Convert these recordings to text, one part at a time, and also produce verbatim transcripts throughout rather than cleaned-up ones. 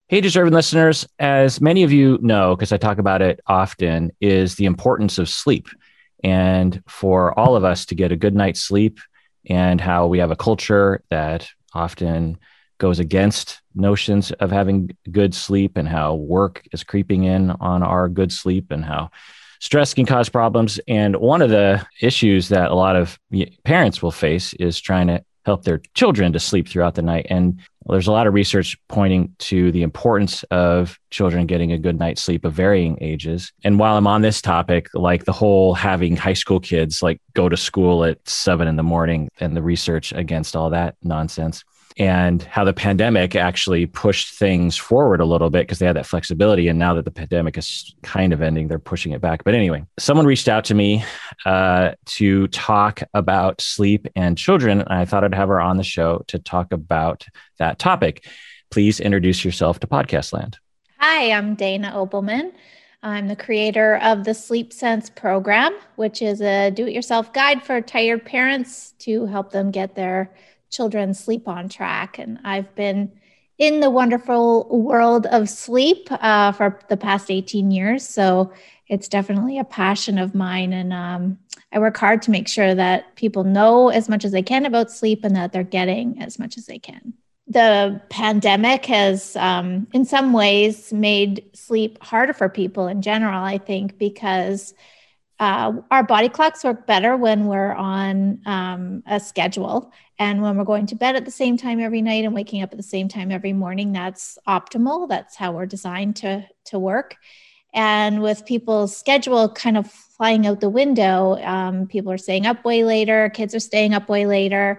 Hey, deserving listeners, as many of you know, because I talk about it often, is the importance of sleep. And for all of us to get a good night's sleep, and how we have a culture that often goes against notions of having good sleep, and how work is creeping in on our good sleep, and how stress can cause problems. And one of the issues that a lot of parents will face is trying to help their children to sleep throughout the night. And there's a lot of research pointing to the importance of children getting a good night's sleep of varying ages. And while I'm on this topic, like the whole having high school kids like go to school at seven in the morning and the research against all that nonsense, and how the pandemic actually pushed things forward a little bit because they had that flexibility. And now that the pandemic is kind of ending, they're pushing it back. But anyway, someone reached out to me uh, to talk about sleep and children. And I thought I'd have her on the show to talk about that topic. Please introduce yourself to Podcast Land. Hi, I'm Dana Opelman. I'm the creator of the Sleep Sense program, which is a do-it-yourself guide for tired parents to help them get their children sleep on track. And I've been in the wonderful world of sleep uh, for the past eighteen years. So it's definitely a passion of mine. And um, I work hard to make sure that people know as much as they can about sleep and that they're getting as much as they can. The pandemic has, um, in some ways, made sleep harder for people in general, I think, because uh, our body clocks work better when we're on um, a schedule. And when we're going to bed at the same time every night and waking up at the same time every morning, that's optimal. That's how we're designed to, to work. And with people's schedule kind of flying out the window, um, people are staying up way later, kids are staying up way later.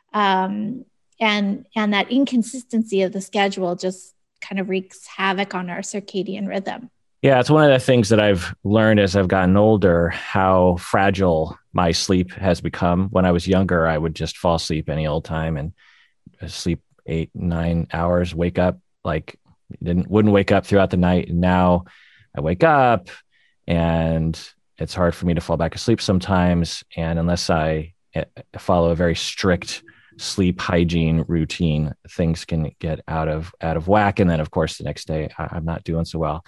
Um, and, and that inconsistency of the schedule just kind of wreaks havoc on our circadian rhythm. Yeah, it's one of the things that I've learned as I've gotten older, how fragile my sleep has become. When I was younger, I would just fall asleep any old time and sleep eight, nine hours, wake up, like didn't, wouldn't wake up throughout the night. And now I wake up and it's hard for me to fall back asleep sometimes. And unless I follow a very strict sleep hygiene routine, things can get out of, out of whack. And then of course, the next day I'm not doing so well.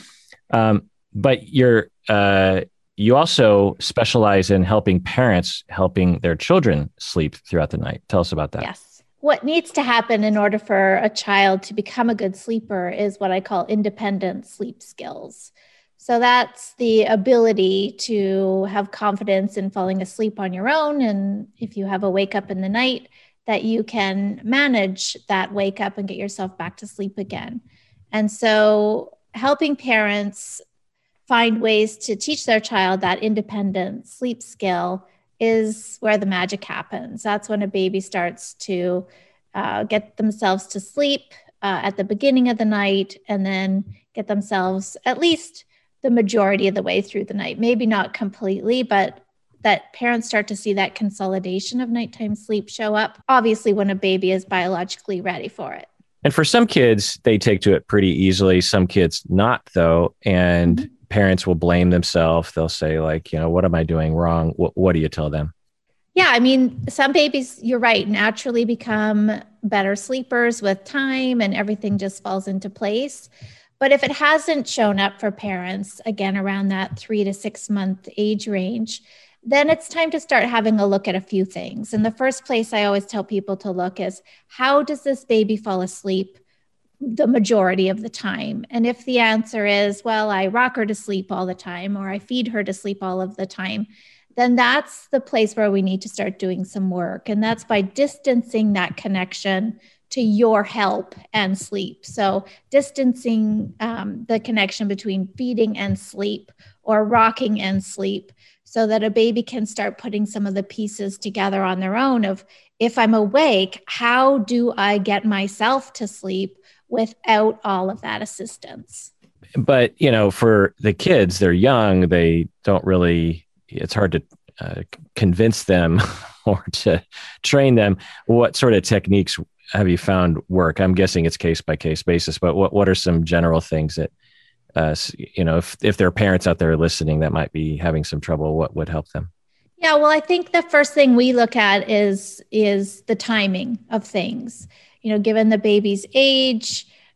Um, but you're, uh, you also specialize in helping parents, helping their children sleep throughout the night. Tell us about that. Yes. What needs to happen in order for a child to become a good sleeper is what I call independent sleep skills. So that's the ability to have confidence in falling asleep on your own. And if you have a wake up in the night, that you can manage that wake up and get yourself back to sleep again. And so helping parents find ways to teach their child that independent sleep skill is where the magic happens. That's when a baby starts to uh, get themselves to sleep uh, at the beginning of the night and then get themselves at least the majority of the way through the night. Maybe not completely, but that parents start to see that consolidation of nighttime sleep show up, obviously when a baby is biologically ready for it. And for some kids, they take to it pretty easily. Some kids not, though. And mm-hmm. parents will blame themselves. They'll say, like, you know, what am I doing wrong? What, what do you tell them? Yeah, I mean, some babies, you're right, naturally become better sleepers with time and everything just falls into place. But if it hasn't shown up for parents, again, around that three to six month age range, then it's time to start having a look at a few things. And the first place I always tell people to look is, how does this baby fall asleep the majority of the time? And if the answer is, well, I rock her to sleep all the time, or I feed her to sleep all of the time, then that's the place where we need to start doing some work. And that's by distancing that connection to your help and sleep. So distancing um, the connection between feeding and sleep or rocking and sleep, so that a baby can start putting some of the pieces together on their own of, if I'm awake, how do I get myself to sleep without all of that assistance? But, you know, for the kids, they're young, they don't really, it's hard to uh, convince them or to train them. What sort of techniques have you found work? I'm guessing it's case by case basis, but what, what are some general things that Uh, you know, if, if there are parents out there listening that might be having some trouble, what would help them? Yeah, well, I think the first thing we look at is, is the timing of things. You know, given the baby's age,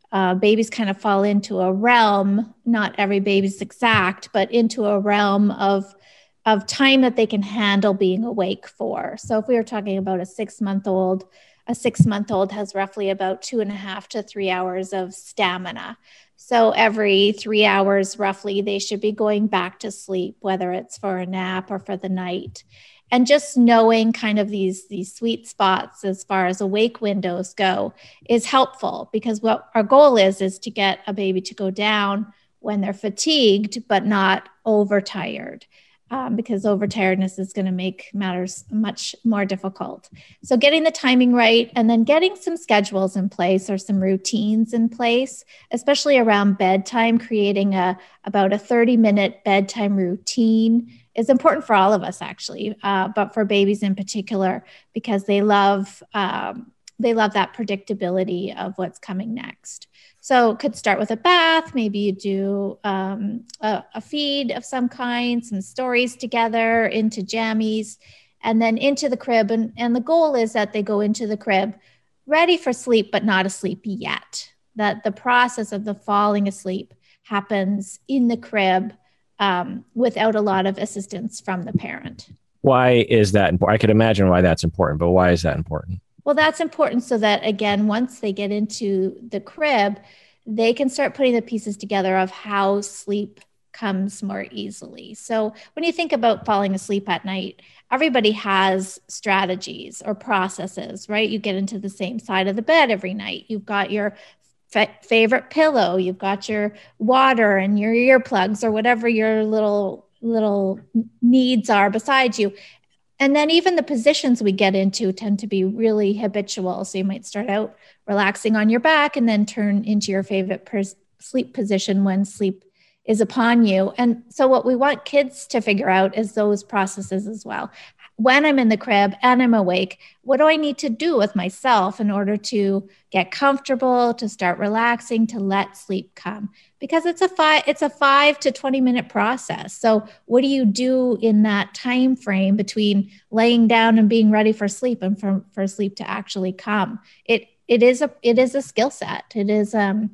uh, babies kind of fall into a realm, not every baby's exact, but into a realm of of time that they can handle being awake for. So if we were talking about a six-month-old, a six-month-old has roughly about two and a half to three hours of stamina. So every three hours, roughly, they should be going back to sleep, whether it's for a nap or for the night. And just knowing kind of these, these sweet spots as far as awake windows go is helpful, because what our goal is, is to get a baby to go down when they're fatigued, but not overtired. Um, because overtiredness is going to make matters much more difficult. So getting the timing right, and then getting some schedules in place or some routines in place, especially around bedtime, creating a about a thirty minute bedtime routine is important for all of us, actually, uh, but for babies in particular, because they love um, they love that predictability of what's coming next. So could start with a bath. Maybe you do um, a, a feed of some kind, some stories together, into jammies, and then into the crib. And, and the goal is that they go into the crib ready for sleep, but not asleep yet. That the process of the falling asleep happens in the crib um, without a lot of assistance from the parent. Why is that important? I could imagine why that's important, but why is that important? Well, that's important so that, again, once they get into the crib, they can start putting the pieces together of how sleep comes more easily. So when you think about falling asleep at night, everybody has strategies or processes, right? You get into the same side of the bed every night. You've got your f- favorite pillow, you've got your water and your earplugs or whatever your little little needs are beside you. And then even the positions we get into tend to be really habitual. So you might start out relaxing on your back and then turn into your favorite pers- sleep position when sleep is upon you. And so what we want kids to figure out is those processes as well. When I'm in the crib and I'm awake, what do I need to do with myself in order to get comfortable, to start relaxing, to let sleep come? Because it's a five, it's a five to twenty minute process. So what do you do in that time frame between laying down and being ready for sleep and for, for sleep to actually come? It it is a it is a skill set. It is um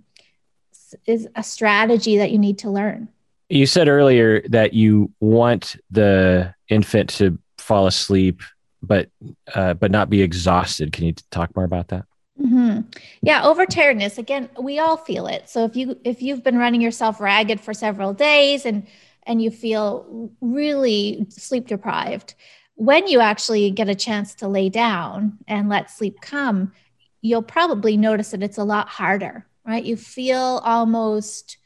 is a strategy that you need to learn. You said earlier that you want the infant to fall asleep, but uh, but not be exhausted. Can you talk more about that? Mm-hmm. Yeah, overtiredness. Again, we all feel it. So if you if you've been running yourself ragged for several days and and you feel really sleep deprived, when you actually get a chance to lay down and let sleep come, you'll probably notice that it's a lot harder, right? You feel almost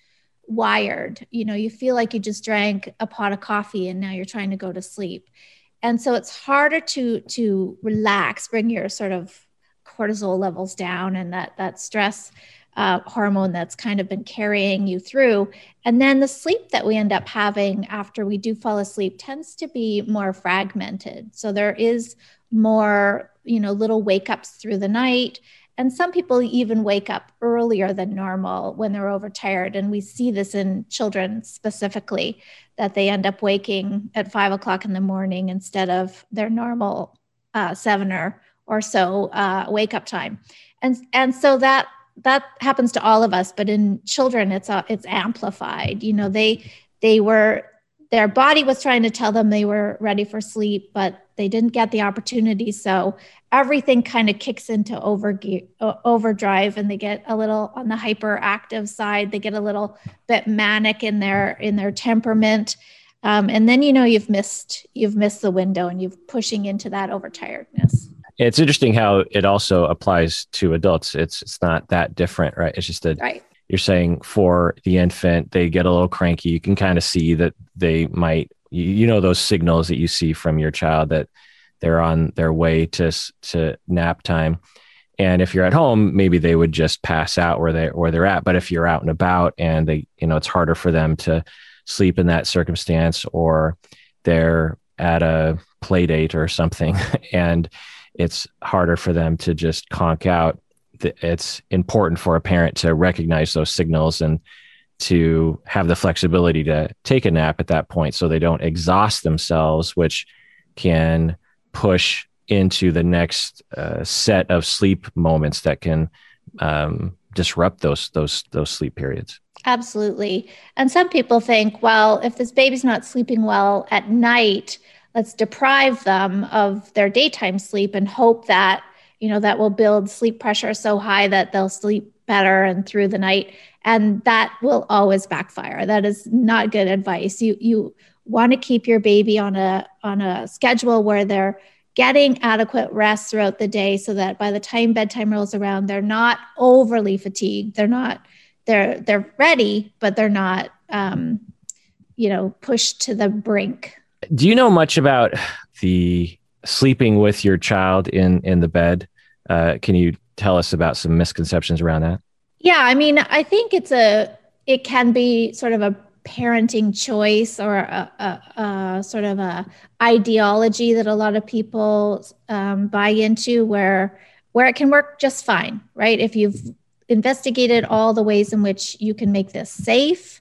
wired. You know, you feel like you just drank a pot of coffee and now you're trying to go to sleep. And so it's harder to to relax, bring your sort of cortisol levels down and that that stress uh, hormone that's kind of been carrying you through. And then the sleep that we end up having after we do fall asleep tends to be more fragmented. So there is more, you know, little wake ups through the night. And some people even wake up earlier than normal when they're overtired. And we see this in children specifically, that they end up waking at five o'clock in the morning instead of their normal uh, seven or, or so uh, wake up time. And, and so that that happens to all of us, but in children, it's uh, it's amplified. You know, they they were, their body was trying to tell them they were ready for sleep, but they didn't get the opportunity. So everything kind of kicks into over, overdrive, and they get a little on the hyperactive side. They get a little bit manic in their in their temperament, um, and then you know you've missed you've missed the window, and you're pushing into that overtiredness. It's interesting how it also applies to adults. It's it's not that different, right? It's just that right. You're saying for the infant, they get a little cranky. You can kind of see that they might, you, you know, those signals that you see from your child that they're on their way to to nap time. And if you're at home, maybe they would just pass out where they where they're at. But if you're out and about and they, you know, it's harder for them to sleep in that circumstance, or they're at a play date or something, and it's harder for them to just conk out. It's important for a parent to recognize those signals and to have the flexibility to take a nap at that point so they don't exhaust themselves, which can push into the next uh, set of sleep moments that can um, disrupt those those those sleep periods. Absolutely. And some people think, well, if this baby's not sleeping well at night, let's deprive them of their daytime sleep and hope that, you know, that will build sleep pressure so high that they'll sleep better and through the night. And that will always backfire. That is not good advice. You you want to keep your baby on a on a schedule where they're getting adequate rest throughout the day so that by the time bedtime rolls around, they're not overly fatigued. They're not They're they're ready, but they're not, um, you know, pushed to the brink. Do you know much about the sleeping with your child in in the bed? Uh, can you tell us about some misconceptions around that? Yeah, I mean, I think it's a it can be sort of a parenting choice or a, a, a sort of a ideology that a lot of people um, buy into, where where it can work just fine, right? If you've investigated all the ways in which you can make this safe,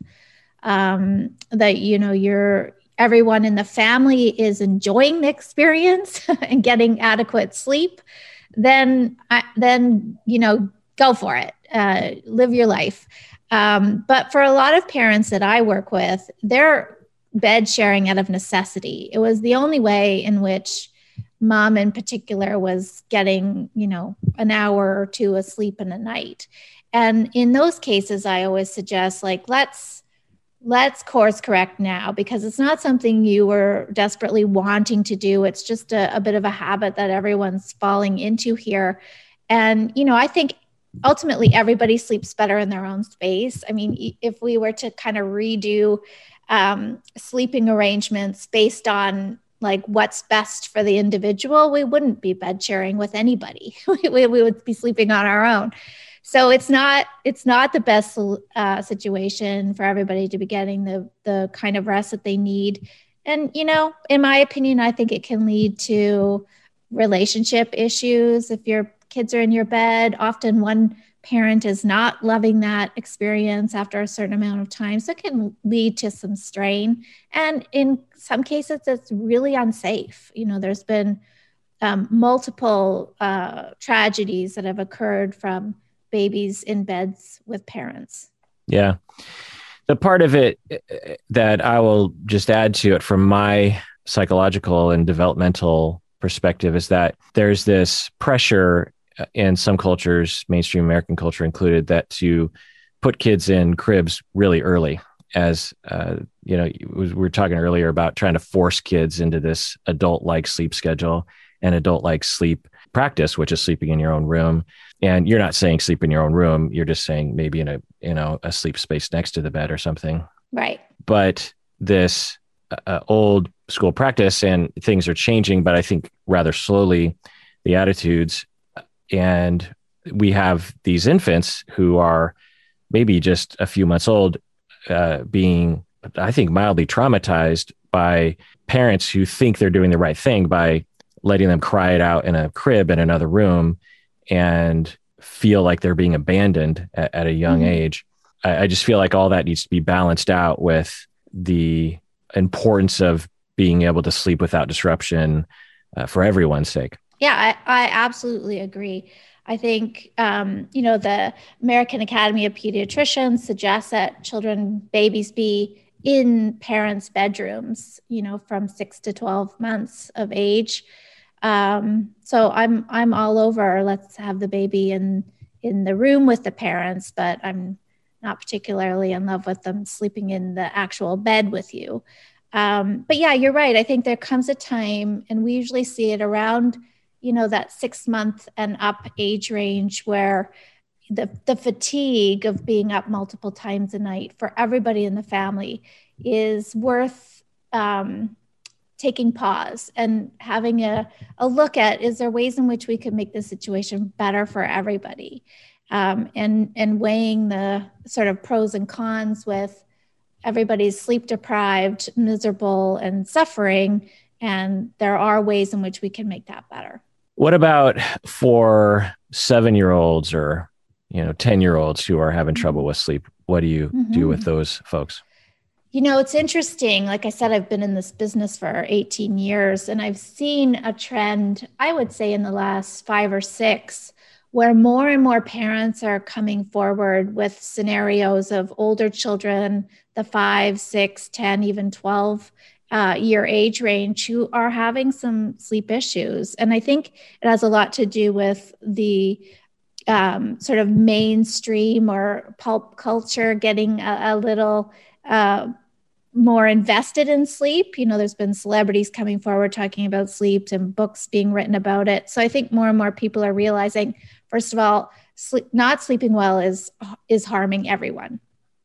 um, that, you know, you're everyone in the family is enjoying the experience and getting adequate sleep, then, I, then, you know, go for it, uh, live your life. Um, but for a lot of parents that I work with, they're bed sharing out of necessity. It was the only way in which mom in particular was getting, you know, an hour or two of sleep in a night. And in those cases, I always suggest, like, let's let's course correct now, because it's not something you were desperately wanting to do. It's just a, a bit of a habit that everyone's falling into here. And, you know, I think ultimately everybody sleeps better in their own space. I mean, if we were to kind of redo um, sleeping arrangements based on like what's best for the individual, we wouldn't be bed sharing with anybody. we, we would be sleeping on our own. So it's not it's not the best uh, situation for everybody to be getting the the kind of rest that they need. And, you know, in my opinion, I think it can lead to relationship issues. If your kids are in your bed, often one parent is not loving that experience after a certain amount of time. So it can lead to some strain. And in some cases, it's really unsafe. You know, there's been um, multiple uh, tragedies that have occurred from babies in beds with parents. Yeah. The part of it that I will just add to it from my psychological and developmental perspective is that there's this pressure in some cultures, mainstream American culture included, that to put kids in cribs really early. As uh, you know, we were talking earlier about trying to force kids into this adult-like sleep schedule and adult-like sleep practice, which is sleeping in your own room. And you're not saying sleep in your own room. You're just saying maybe in a, you know, a sleep space next to the bed or something. Right. But this uh, old school practice, and things are changing, but I think rather slowly, the attitudes. And we have these infants who are maybe just a few months old, uh, being, I think, mildly traumatized by parents who think they're doing the right thing by letting them cry it out in a crib in another room and feel like they're being abandoned at, at a young mm-hmm. age. I, I just feel like all that needs to be balanced out with the importance of being able to sleep without disruption uh, for everyone's sake. Yeah, I, I absolutely agree. I think, um, you know, the American Academy of Pediatricians suggests that children, babies be in parents' bedrooms, you know, from six to twelve months of age. Um, so I'm I'm all over, let's have the baby in in the room with the parents, but I'm not particularly in love with them sleeping in the actual bed with you. Um, but yeah, you're right. I think there comes a time, and we usually see it around, you know, that six month and up age range, where the the fatigue of being up multiple times a night for everybody in the family is worth um, taking pause and having a, a look at, is there ways in which we could make the situation better for everybody? Um, and, and weighing the sort of pros and cons with everybody's sleep deprived, miserable, and suffering. And there are ways in which we can make that better. What about for seven-year-olds or, you know, ten-year-olds who are having trouble with sleep? What do you mm-hmm. do with those folks? You know, it's interesting. Like I said, I've been in this business for eighteen years, and I've seen a trend, I would say in the last five or six, where more and more parents are coming forward with scenarios of older children, the five, six, ten, even twelve uh, year age range, who are having some sleep issues. And I think it has a lot to do with the um, sort of mainstream or pulp culture getting a, a little uh, more invested in sleep. You know, there's been celebrities coming forward talking about sleep and books being written about it. So I think more and more people are realizing, first of all, sleep, not sleeping well is is harming everyone,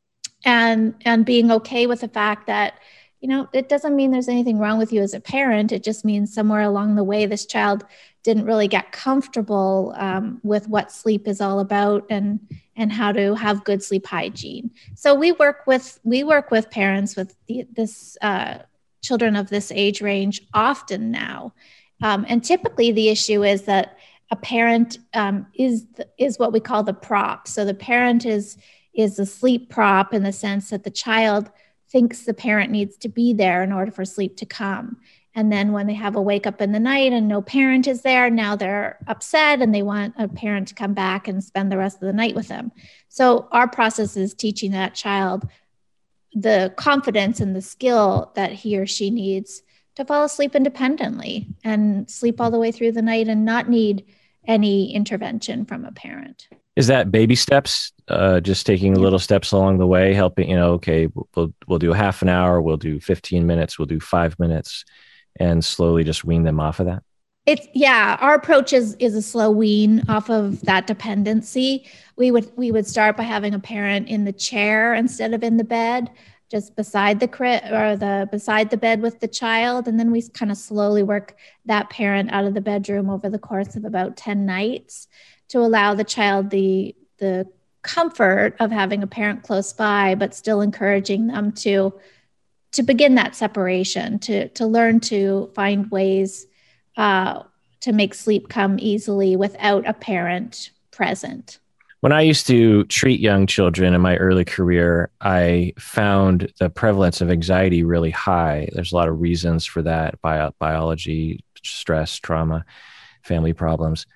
and and being okay with the fact that, you know, it doesn't mean there's anything wrong with you as a parent. It just means somewhere along the way, this child didn't really get comfortable um, with what sleep is all about, and and how to have good sleep hygiene. So we work with we work with parents with the, this uh, children of this age range often now, um, and typically the issue is that a parent um, is is what we call the prop. So the parent is is the sleep prop in the sense that the child thinks the parent needs to be there in order for sleep to come. And then when they have a wake up in the night and no parent is there, now they're upset and they want a parent to come back and spend the rest of the night with them. So our process is teaching that child the confidence and the skill that he or she needs to fall asleep independently and sleep all the way through the night and not need any intervention from a parent. Is that baby steps? Uh, just taking Yeah. little steps along the way, helping, you know, okay, we'll, we'll do half an hour, we'll do fifteen minutes, we'll do five minutes, and slowly just wean them off of that? It's yeah, our approach is is a slow wean off of that dependency. We would we would start by having a parent in the chair instead of in the bed, just beside the crib or the beside the bed with the child, and then we kind of slowly work that parent out of the bedroom over the course of about ten nights to allow the child the the comfort of having a parent close by, but still encouraging them to to begin that separation, to to learn to find ways uh, to make sleep come easily without a parent present. When I used to treat young children in my early career, I found the prevalence of anxiety really high. There's a lot of reasons for that: bio- biology, stress, trauma, family problems.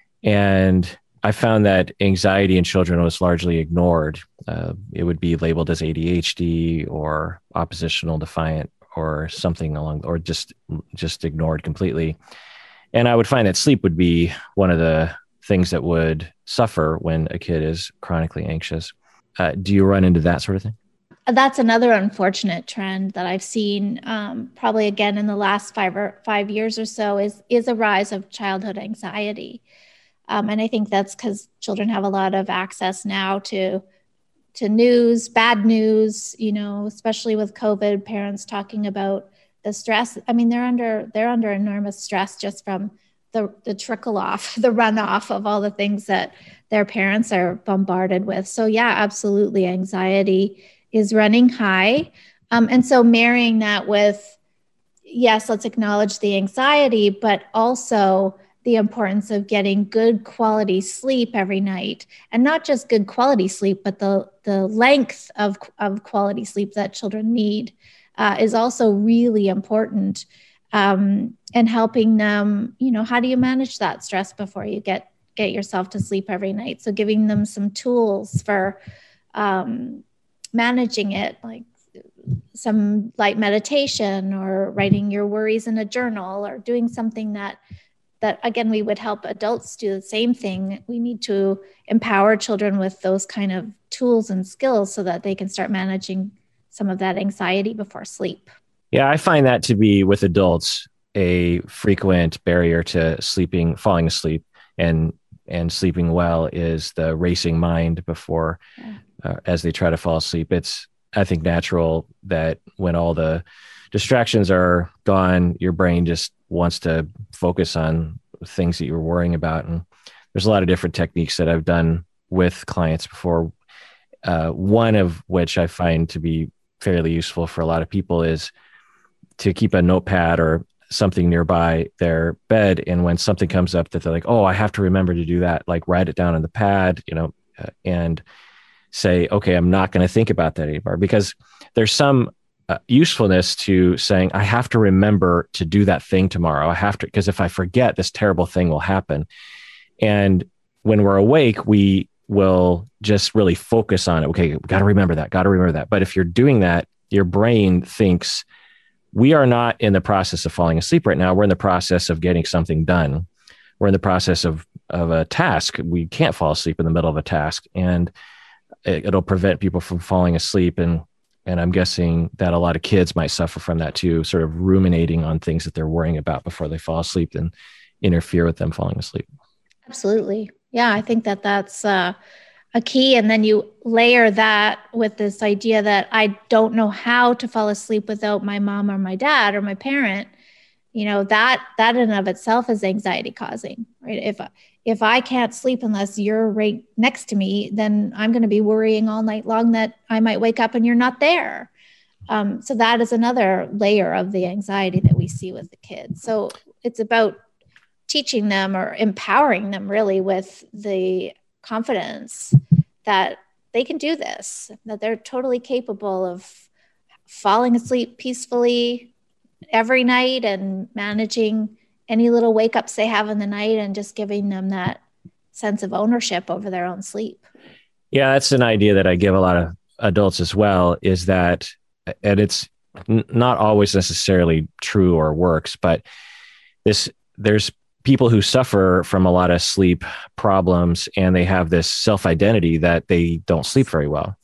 And I found that anxiety in children was largely ignored. Uh, it would be labeled as A D H D or oppositional defiant or something along, or just just ignored completely. And I would find that sleep would be one of the things that would suffer when a kid is chronically anxious. Uh, do you run into that sort of thing? That's another unfortunate trend that I've seen, um, probably again in the last five or five years or so, is is a rise of childhood anxiety. Um, and I think that's because children have a lot of access now to to news, bad news, you know, especially with COVID, parents talking about the stress. I mean, they're under they're under enormous stress just from the, the trickle off, the runoff of all the things that their parents are bombarded with. So yeah, absolutely. Anxiety is running high. Um, and so marrying that with, yes, let's acknowledge the anxiety, but also the importance of getting good quality sleep every night, and not just good quality sleep, but the, the length of, of quality sleep that children need uh, is also really important. Um, and helping them, you know, how do you manage that stress before you get, get yourself to sleep every night? So giving them some tools for um, managing it, like some light meditation or writing your worries in a journal or doing something that that again, we would help adults do the same thing. We need to empower children with those kind of tools and skills so that they can start managing some of that anxiety before sleep. Yeah, I find that to be, with adults, a frequent barrier to sleeping, falling asleep and and sleeping well is the racing mind before, yeah. uh, as they try to fall asleep. It's, I think, natural that when all the distractions are gone, your brain just wants to focus on things that you're worrying about. And there's a lot of different techniques that I've done with clients before. Uh, one of which I find to be fairly useful for a lot of people is to keep a notepad or something nearby their bed. And when something comes up that they're like, oh, I have to remember to do that, like write it down on the pad, you know, uh, and say, okay, I'm not going to think about that anymore, because there's some uh, usefulness to saying, I have to remember to do that thing tomorrow. I have to, because if I forget, this terrible thing will happen. And when we're awake, we will just really focus on it. Okay, got to remember that, got to remember that. But if you're doing that, your brain thinks we are not in the process of falling asleep right now. We're in the process of getting something done. We're in the process of, of a task. We can't fall asleep in the middle of a task, and it, it'll prevent people from falling asleep. And, and I'm guessing that a lot of kids might suffer from that too, sort of ruminating on things that they're worrying about before they fall asleep and interfere with them falling asleep. Absolutely. Yeah, I think that that's uh, a key. And then you layer that with this idea that I don't know how to fall asleep without my mom or my dad or my parent. You know, that that in and of itself is anxiety causing, right? If if I can't sleep unless you're right next to me, then I'm going to be worrying all night long that I might wake up and you're not there. Um, so that is another layer of the anxiety that we see with the kids. So it's about teaching them or empowering them really with the confidence that they can do this, that they're totally capable of falling asleep peacefully every night and managing any little wake ups they have in the night and just giving them that sense of ownership over their own sleep. Yeah, that's an idea that I give a lot of adults as well, is that, and it's n- not always necessarily true or works, but this, there's people who suffer from a lot of sleep problems and they have this self-identity that they don't sleep very well.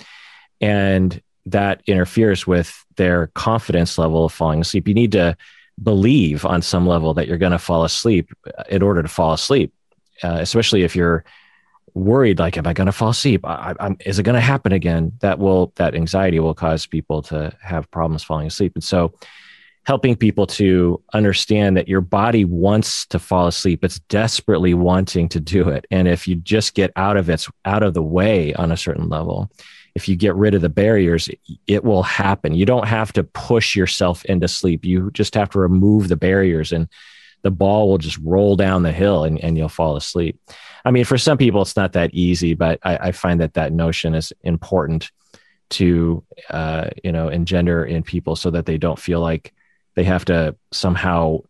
And that interferes with their confidence level of falling asleep. You need to believe on some level that you're going to fall asleep in order to fall asleep, uh, especially if you're worried, like, am I going to fall asleep? I, I'm, is it going to happen again? That will, that anxiety will cause people to have problems falling asleep. And so helping people to understand that your body wants to fall asleep. It's desperately wanting to do it. And if you just get out of its, out of the way on a certain level, if you get rid of the barriers, it will happen. You don't have to push yourself into sleep. You just have to remove the barriers and the ball will just roll down the hill and, and you'll fall asleep. I mean, for some people, it's not that easy, but I, I find that that notion is important to, uh, you know, engender in people so that they don't feel like they have to somehow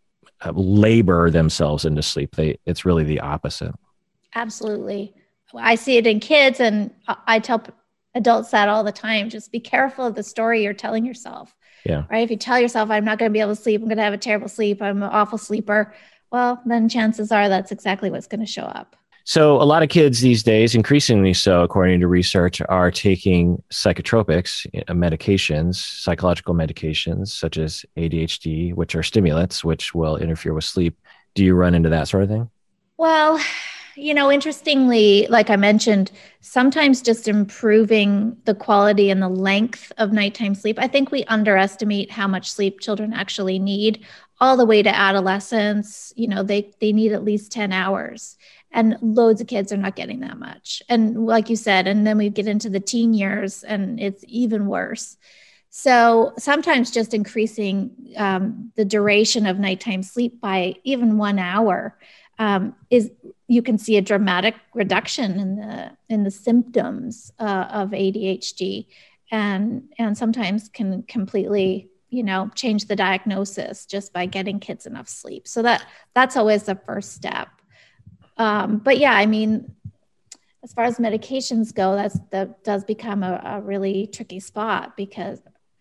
labor themselves into sleep. They, it's really the opposite. Absolutely. I see it in kids, and I tell adults that all the time. Just be careful of the story you're telling yourself. Yeah. Right. If you tell yourself, I'm not going to be able to sleep, I'm going to have a terrible sleep, I'm an awful sleeper, well, then chances are that's exactly what's going to show up. So a lot of kids these days, increasingly so, according to research, are taking psychotropics, medications, psychological medications, such as A D H D, which are stimulants, which will interfere with sleep. Do you run into that sort of thing? Well, you know, interestingly, like I mentioned, sometimes just improving the quality and the length of nighttime sleep. I think we underestimate how much sleep children actually need, all the way to adolescence. You know, they, they need at least ten hours. And loads of kids are not getting that much. And like you said, and then we get into the teen years and it's even worse. So sometimes just increasing um, the duration of nighttime sleep by even one hour um, is, you can see a dramatic reduction in the in the symptoms uh, of A D H D, and and sometimes can completely, you know, change the diagnosis just by getting kids enough sleep. So that that's always the first step. Um, but yeah, I mean, as far as medications go, that's, that does become a, a really tricky spot, because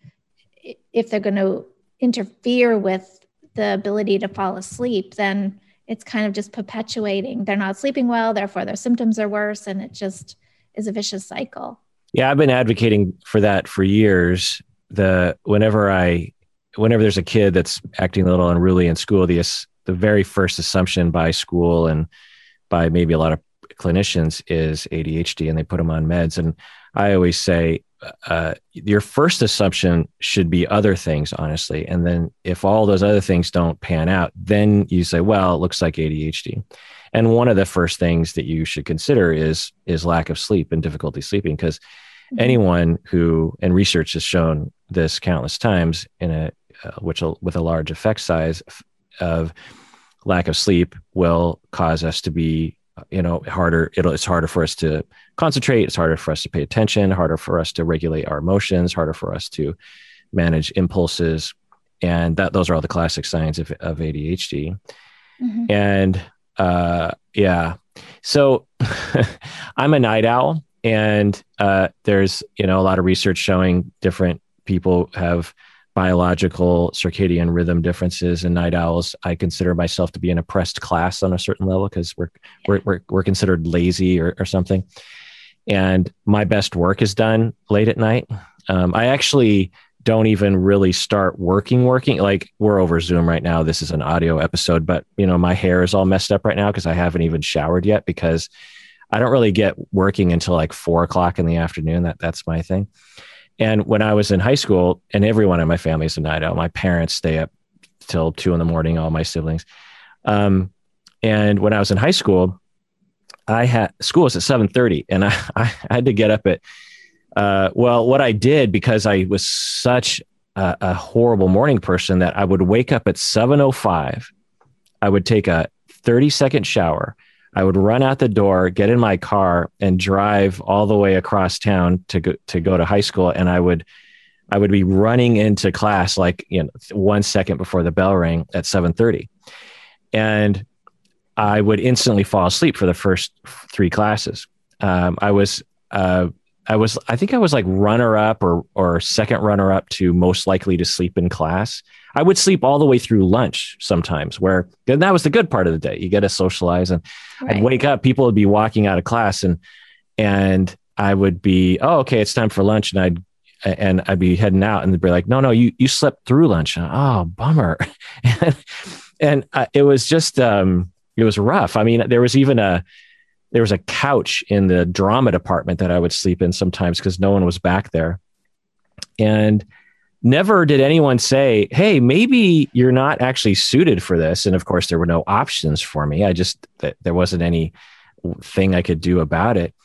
if they're going to interfere with the ability to fall asleep, then it's kind of just perpetuating. They're not sleeping well, therefore their symptoms are worse, and it just is a vicious cycle. Yeah, I've been advocating for that for years. The whenever I, whenever there's a kid that's acting a little unruly in school, the the very first assumption by school and by maybe a lot of clinicians is A D H D, and they put them on meds. And I always say, uh, your first assumption should be other things, honestly. And then if all those other things don't pan out, then you say, well, it looks like A D H D. And one of the first things that you should consider is, is lack of sleep and difficulty sleeping, because mm-hmm. anyone who, and research has shown this countless times in a, uh, which with a large effect size of lack of sleep will cause us to be, you know, harder. It'll, it's harder for us to concentrate. It's harder for us to pay attention, harder for us to regulate our emotions, harder for us to manage impulses. And that those are all the classic signs of, of A D H D. Mm-hmm. And uh, yeah, So I'm a night owl, and uh, there's, you know, a lot of research showing different people have biological circadian rhythm differences, and night owls, I consider myself to be an oppressed class on a certain level because we're, Yeah. we're, we're, we're considered lazy or, or something. And my best work is done late at night. Um, I actually don't even really start working, working. Like, we're over Zoom right now. This is an audio episode, but you know, my hair is all messed up right now because I haven't even showered yet, because I don't really get working until like four o'clock in the afternoon. That that's my thing. And when I was in high school, and everyone in my family is a night owl, my parents stay up till two in the morning, all my siblings. Um, and when I was in high school, I had school was at seven thirty, and I, I had to get up at, uh, well, what I did, because I was such a, a horrible morning person, that I would wake up at seven oh five. I would take a thirty second shower. I would run out the door, get in my car, and drive all the way across town to go, to go to high school. And I would, I would be running into class like, you know, one second before the bell rang at seven thirty. And I would instantly fall asleep for the first three classes. Um, I was, uh, I was, I think I was like runner up or, or second runner up to most likely to sleep in class. I would sleep all the way through lunch sometimes, where, and that was the good part of the day. You get to socialize, and right. I'd wake up, people would be walking out of class, and, and I would be, oh, okay, it's time for lunch. And I'd, and I'd be heading out, and they'd be like, no, no, you, you slept through lunch. And, oh, bummer. and and uh, it was just, um, it was rough. I mean, there was even a, there was a couch in the drama department that I would sleep in sometimes because no one was back there. And never did anyone say, hey, maybe you're not actually suited for this. And of course, there were no options for me. I just, th- there wasn't any thing I could do about it.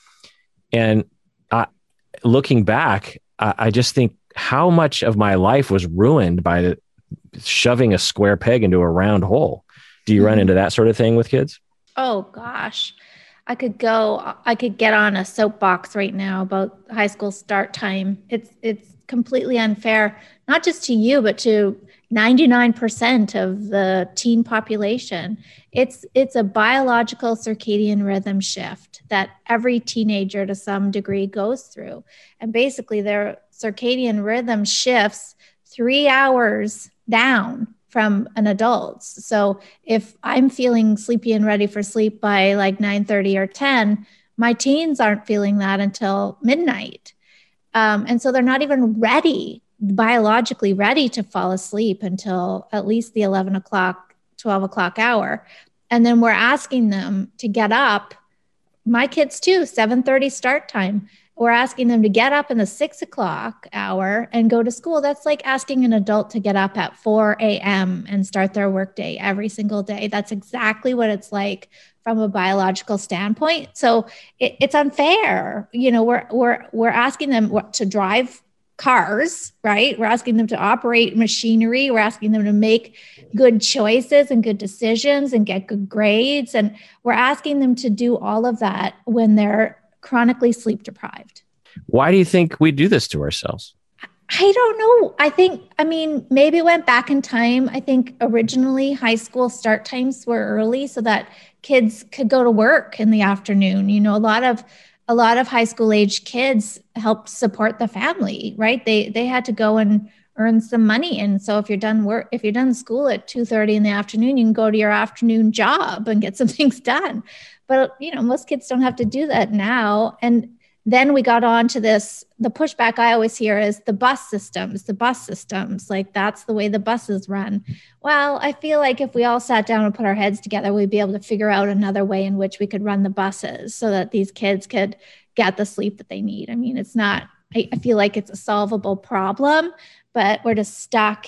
And uh, looking back, I, I just think how much of my life was ruined by the, shoving a square peg into a round hole. Do you mm-hmm. run into that sort of thing with kids? Oh, gosh. I could go, I could get on a soapbox right now about high school start time. It's, it's completely unfair, not just to you, but to ninety-nine percent of the teen population. It's, it's a biological circadian rhythm shift that every teenager to some degree goes through. And basically their circadian rhythm shifts three hours down from an adult. So if I'm feeling sleepy and ready for sleep by like nine thirty or ten, my teens aren't feeling that until midnight. Um, and so they're not even ready, biologically ready to fall asleep until at least the eleven o'clock, twelve o'clock hour. And then we're asking them to get up. My kids too, seven thirty start time. We're asking them to get up in the six o'clock hour and go to school. That's like asking an adult to get up at four a.m. and start their workday every single day. That's exactly what it's like from a biological standpoint. So it, it's unfair. You know, we're we're we're asking them to drive cars, right? We're asking them to operate machinery. We're asking them to make good choices and good decisions and get good grades. And we're asking them to do all of that when they're chronically sleep deprived. Why do you think we do this to ourselves? I don't know. I think, I mean, maybe it went back in time. I think originally high school start times were early so that kids could go to work in the afternoon. You know, a lot of a lot of high school age kids helped support the family, right? They they had to go and earn some money. And so if you're done work, if you're done school at two thirty in the afternoon, you can go to your afternoon job and get some things done. But, you know, most kids don't have to do that now. And then we got on to this, the pushback I always hear is the bus systems, the bus systems, like that's the way the buses run. Well, I feel like if we all sat down and put our heads together, we'd be able to figure out another way in which we could run the buses so that these kids could get the sleep that they need. I mean, it's not, I, I feel like it's a solvable problem, but we're just stuck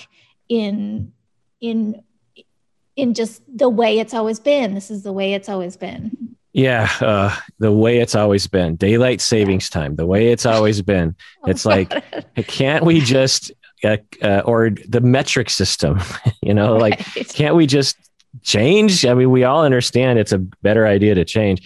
in, in, in just the way it's always been. This is the way it's always been. Yeah. Uh, the way it's always been. Daylight savings time, the way it's always been. It's like, can't we just, uh, uh, or the metric system, you know, right. Like, can't we just change? I mean, we all understand it's a better idea to change.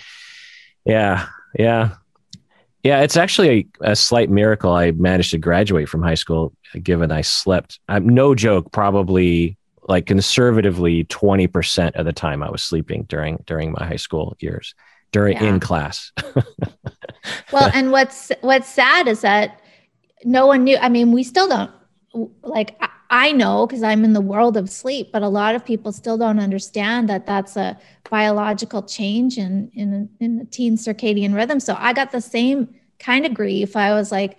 Yeah. Yeah. Yeah. It's actually a, a slight miracle I managed to graduate from high school, given I slept. I'm no joke, probably like conservatively twenty percent of the time I was sleeping during, during my high school years, during Yeah. in class. Well, and what's what's sad is that no one knew. I mean, we still don't like. I I know because I'm in the world of sleep, but a lot of people still don't understand that that's a biological change in in in the teen circadian rhythm. So I got the same kind of grief. I was like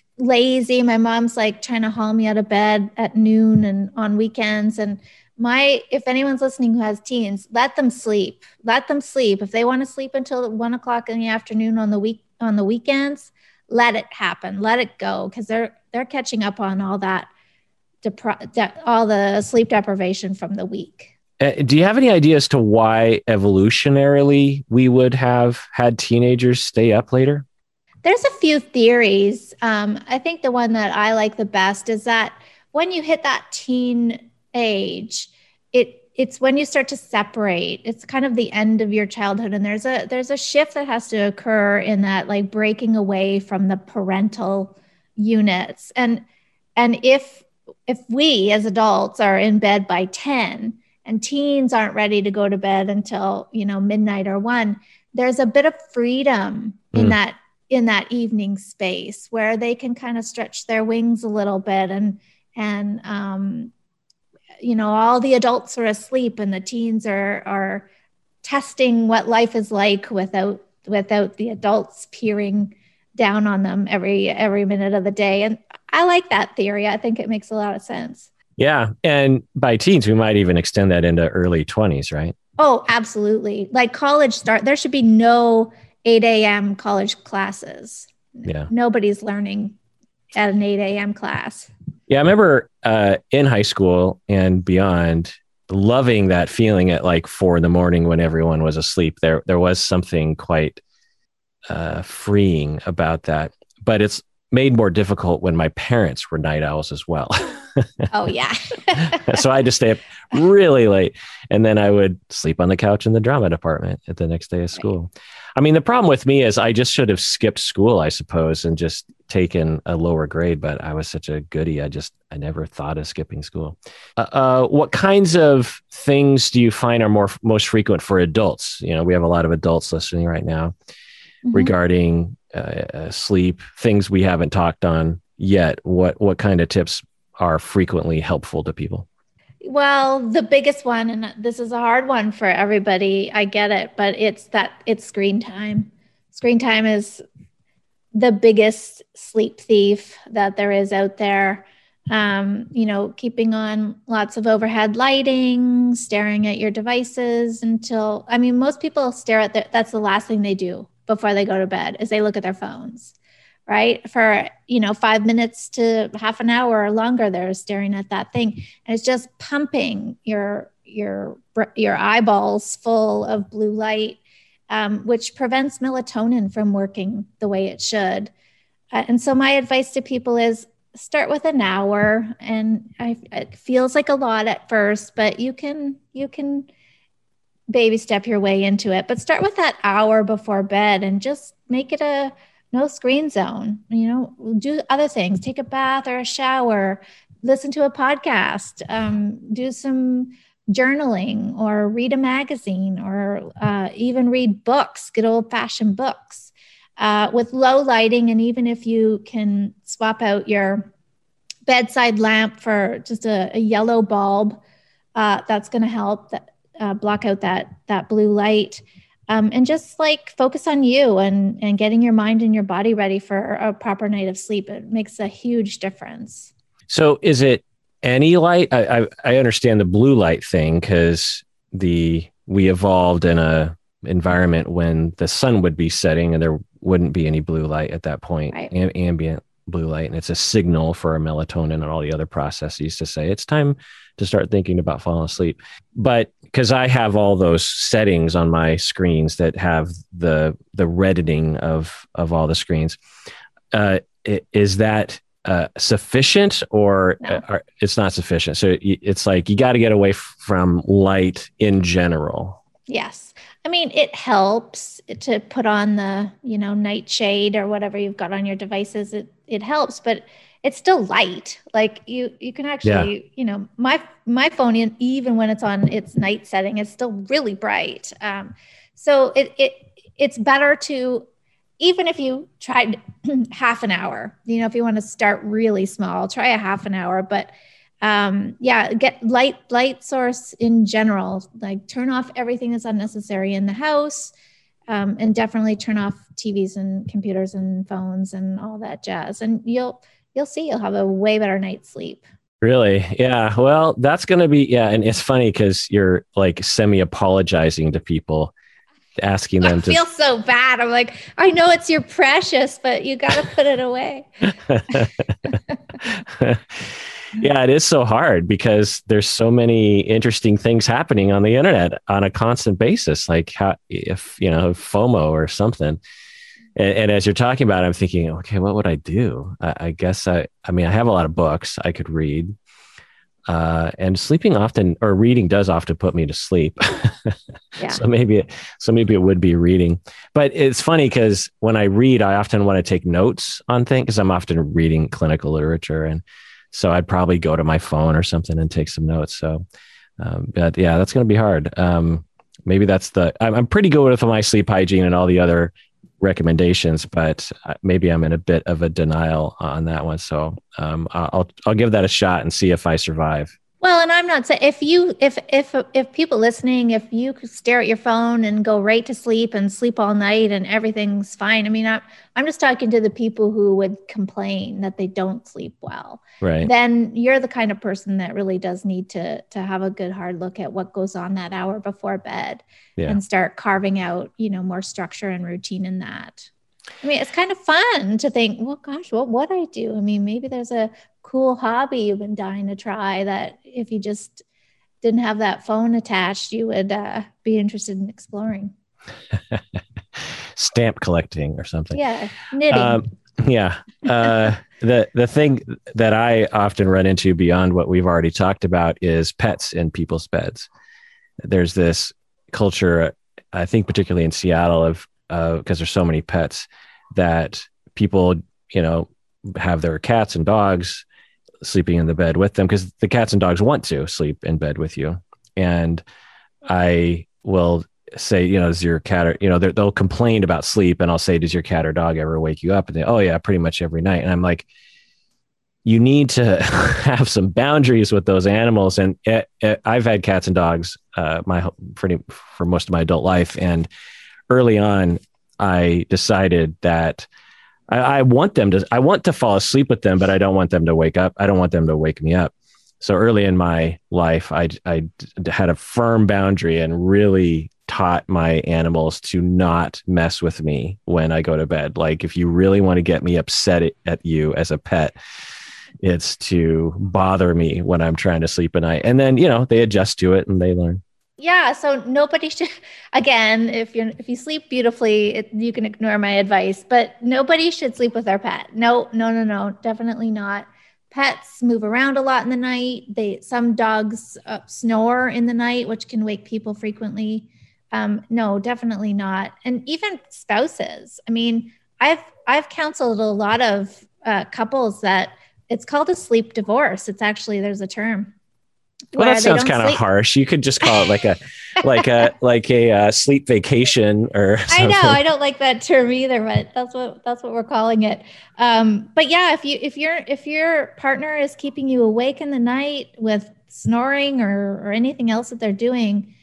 lazy. My mom's like trying to haul me out of bed at noon and on weekends. And my, if anyone's listening who has teens, let them sleep. Let them sleep. If they want to sleep until one o'clock in the afternoon on the week on the weekends, let it happen. Let it go because they're they're catching up on all that, depri- de- all the sleep deprivation from the week. Uh, do you have any idea as to why evolutionarily we would have had teenagers stay up later? There's a few theories. Um, I think the one that I like the best is that when you hit that teen age, it it's when you start to separate. It's kind of the end of your childhood, and there's a there's a shift that has to occur in that, like breaking away from the parental units. And and if if we as adults are in bed by ten and teens aren't ready to go to bed until, you know, midnight or one, there's a bit of freedom in Mm. that in that evening space where they can kind of stretch their wings a little bit and and um, you know, all the adults are asleep and the teens are are testing what life is like without without the adults peering down on them every every minute of the day. And I like that theory. I think it makes a lot of sense. Yeah. And by teens, we might even extend that into early twenties, right? Oh, absolutely. Like college start, there should be no eight a.m. college classes. Yeah. Nobody's learning at an eight a.m. class. Yeah. I remember uh, in high school and beyond, loving that feeling at like four in the morning when everyone was asleep. There, there was something quite uh, freeing about that, but it's made more difficult when my parents were night owls as well. Oh, yeah. So I had to stay up really late, and then I would sleep on the couch in the drama department at the next day of school. Right. I mean, the problem with me is I just should have skipped school, I suppose, and just taken a lower grade, but I was such a goodie. I just, I never thought of skipping school. Uh, uh, what kinds of things do you find are more, most frequent for adults? You know, we have a lot of adults listening right now mm-hmm. regarding uh, uh, sleep, things we haven't talked on yet. What, what kind of tips are frequently helpful to people? Well, the biggest one, and this is a hard one for everybody, I get it, but it's that it's screen time. Screen time is the biggest sleep thief that there is out there. Um, you know, keeping on lots of overhead lighting, staring at your devices until, I mean, most people stare at their, that's the last thing they do before they go to bed is they look at their phones. Right? For, you know, five minutes to half an hour or longer, they're staring at that thing. And it's just pumping your, your, your eyeballs full of blue light, um, which prevents melatonin from working the way it should. Uh, and so my advice to people is start with an hour. And I, it feels like a lot at first, but you can, you can baby step your way into it, but start with that hour before bed and just make it a no screen zone. You know, do other things, take a bath or a shower, listen to a podcast, um, do some journaling or read a magazine or uh, even read books, good old fashioned books uh, with low lighting. And even if you can swap out your bedside lamp for just a, a yellow bulb, uh, that's going to help that, uh, block out that, that blue light. Um, and just like focus on you and, and getting your mind and your body ready for a proper night of sleep. It makes a huge difference. So is it any light? I, I, I understand the blue light thing because the we evolved in a environment when the sun would be setting and there wouldn't be any blue light at that point, right. Am, ambient blue light. And it's a signal for our melatonin and all the other processes to say it's time to start thinking about falling asleep. But because I have all those settings on my screens that have the the reddening of of all the screens, uh, is that uh, sufficient or No. uh, it's not sufficient? So it's like you got to get away from light in general. Yes. I mean, it helps to put on the, you know, nightshade or whatever you've got on your devices. It it helps, but it's still light. Like you, you can actually, yeah. you know, my my phone, even when it's on its night setting, is still really bright. Um, so it it it's better to, even if you tried half an hour, you know, if you want to start really small, try a half an hour, but um, yeah, get light, light source in general, like turn off everything that's unnecessary in the house. Um, and definitely turn off T Vs and computers and phones and all that jazz. And you'll, you'll see, you'll have a way better night's sleep. Really? Yeah. Well, that's going to be, yeah. And it's funny because you're like semi apologizing to people, asking them I to feel so bad. I'm like, I know it's your precious, but you got to put it away. Yeah, it is so hard because there's so many interesting things happening on the internet on a constant basis. Like how, if, you know, FOMO or something. And, and as you're talking about it, I'm thinking, okay, what would I do? I, I guess I, I mean, I have a lot of books I could read. Uh, and sleeping often, or reading does often put me to sleep. Yeah. so maybe, so maybe it would be reading. But it's funny because when I read, I often want to take notes on things because I'm often reading clinical literature, and so I'd probably go to my phone or something and take some notes. So, um, but yeah, that's going to be hard. Um, maybe that's the. I'm, I'm pretty good with my sleep hygiene and all the other recommendations, but maybe I'm in a bit of a denial on that one. So um, I'll I'll give that a shot and see if I survive. Well, and I'm not saying if you if if if people listening, if you stare at your phone and go right to sleep and sleep all night and everything's fine. I mean, I'm I'm just talking to the people who would complain that they don't sleep well. Right. Then you're the kind of person that really does need to to have a good hard look at what goes on that hour before bed, yeah. and start carving out, you know, more structure and routine in that. I mean, it's kind of fun to think, well, gosh, what would I do? I mean, maybe there's a cool hobby you've been dying to try that if you just didn't have that phone attached, you would uh, be interested in exploring. Stamp collecting or something. Yeah, knitting. Um, yeah. Uh, the the thing that I often run into beyond what we've already talked about is pets in people's beds. There's this culture, I think particularly in Seattle, of because uh, there's so many pets, that people, you know, have their cats and dogs sleeping in the bed with them because the cats and dogs want to sleep in bed with you. And I will say, you know, does your cat or, you know, they'll complain about sleep, and I'll say, does your cat or dog ever wake you up? And they, oh yeah, pretty much every night. And I'm like, you need to have some boundaries with those animals. And it, it, I've had cats and dogs uh, my pretty for most of my adult life. And early on, I decided that I, I want them to, I want to fall asleep with them, but I don't want them to wake up. I don't want them to wake me up. So early in my life, I, I had a firm boundary and really taught my animals to not mess with me when I go to bed. Like, if you really want to get me upset at you as a pet, it's to bother me when I'm trying to sleep at night. And then, you know, they adjust to it and they learn. Yeah. So nobody should, again, if you if you sleep beautifully, it, you can ignore my advice, but nobody should sleep with their pet. No, no, no, no, definitely not. Pets move around a lot in the night. They, some dogs uh, snore in the night, which can wake people frequently. Um, no, definitely not. And even spouses. I mean, I've, I've counseled a lot of uh, couples that it's called a sleep divorce. It's actually, there's a term. Well, that sounds kind of harsh. You could just call it like a, like a, like a uh, sleep vacation or something. I know. I don't like that term either, but that's what, that's what we're calling it. Um, but yeah, if you, if you're, if your partner is keeping you awake in the night with snoring or, or anything else that they're doing,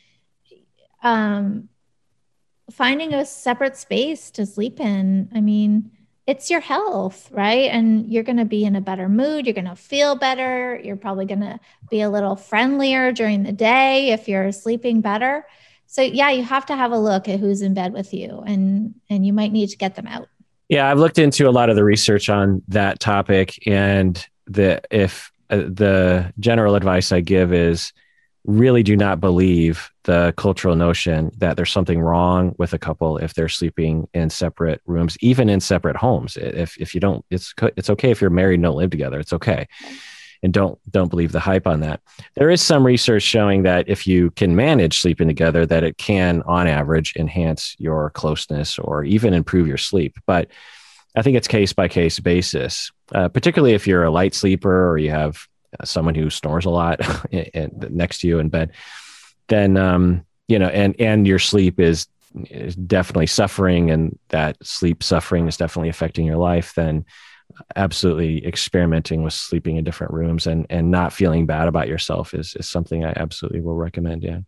um, finding a separate space to sleep in, I mean, it's your health, right? And you're going to be in a better mood. You're going to feel better. You're probably going to be a little friendlier during the day if you're sleeping better. So yeah, you have to have a look at who's in bed with you, and, and you might need to get them out. Yeah. I've looked into a lot of the research on that topic, and the, if uh, the general advice I give is really do not believe the cultural notion that there's something wrong with a couple if they're sleeping in separate rooms, even in separate homes. If if you don't, it's it's okay if you're married and don't live together. It's okay. And don't don't believe the hype on that. There is some research showing that if you can manage sleeping together, that it can, on average, enhance your closeness or even improve your sleep. But I think it's case by case basis, uh, particularly if you're a light sleeper or you have someone who snores a lot next to you in bed, then, um, you know, and, and your sleep is is definitely suffering and that sleep suffering is definitely affecting your life, then absolutely experimenting with sleeping in different rooms and, and not feeling bad about yourself is, is something I absolutely will recommend. Yeah.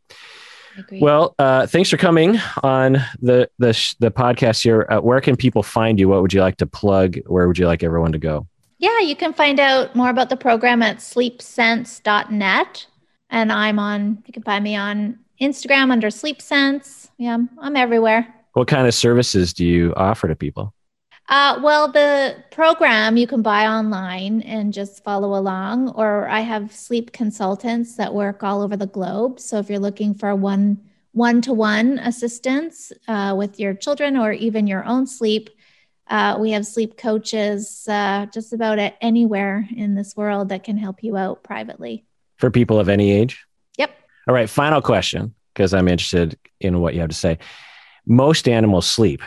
Well, uh, thanks for coming on the, the, the podcast here. Uh, where can people find you? What would you like to plug? Where would you like everyone to go? Yeah, you can find out more about the program at sleep sense dot net. And I'm on, you can find me on Instagram under SleepSense. Yeah, I'm, I'm everywhere. What kind of services do you offer to people? Uh, well, the program you can buy online and just follow along, or I have sleep consultants that work all over the globe. So if you're looking for one one-to-one assistance uh, with your children or even your own sleep, uh, we have sleep coaches uh, just about anywhere in this world that can help you out privately. For people of any age? Yep. All right, final question, because I'm interested in what you have to say. Most animals sleep,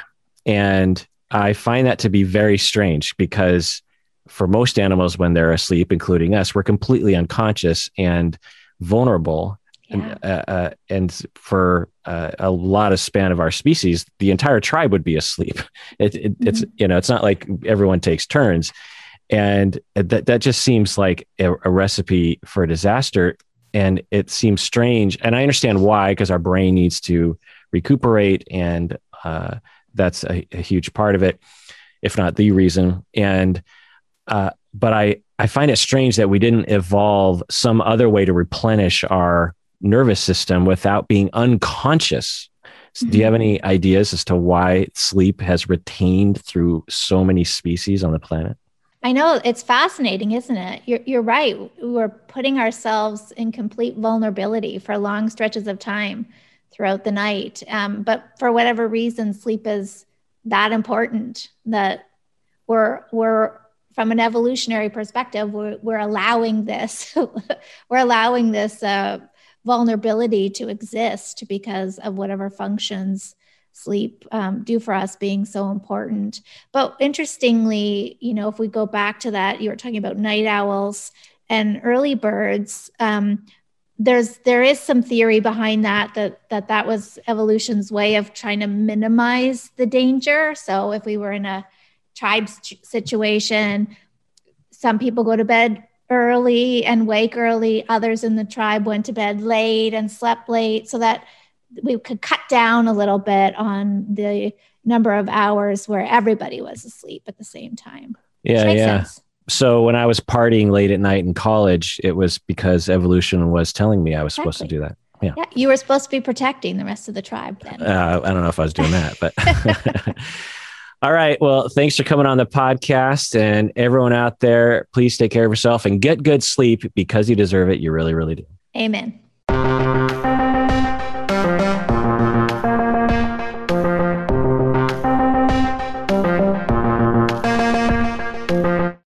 and I find that to be very strange because for most animals, when they're asleep, including us, we're completely unconscious and vulnerable. Yeah. And, uh, uh, and for uh, a lot of span of our species, the entire tribe would be asleep. It, it, mm-hmm. It's, you know, it's not like everyone takes turns. And that, that just seems like a, a recipe for a disaster. And it seems strange. And I understand why, because our brain needs to recuperate and, uh, that's a, a huge part of it, if not the reason. And, uh, but I, I find it strange that we didn't evolve some other way to replenish our nervous system without being unconscious. So mm-hmm. Do you have any ideas as to why sleep has retained through so many species on the planet? I know, it's fascinating, isn't it? You're, you're right. We're putting ourselves in complete vulnerability for long stretches of time throughout the night. Um, but for whatever reason, sleep is that important that we're, we're from an evolutionary perspective, we're, we're allowing this, we're allowing this uh, vulnerability to exist because of whatever functions sleep um, do for us being so important. But interestingly, you know, if we go back to that, you were talking about night owls and early birds, um, There's there is some theory behind that, that that that was evolution's way of trying to minimize the danger. So if we were in a tribe situation, some people go to bed early and wake early. Others in the tribe went to bed late and slept late, so that we could cut down a little bit on the number of hours where everybody was asleep at the same time. Yeah, yeah. Sense. So when I was partying late at night in college, it was because evolution was telling me I was exactly. supposed to do that. Yeah. yeah. You were supposed to be protecting the rest of the tribe then. Uh, I don't know if I was doing that, but all right. Well, thanks for coming on the podcast, and everyone out there, please take care of yourself and get good sleep because you deserve it. You really, really do. Amen.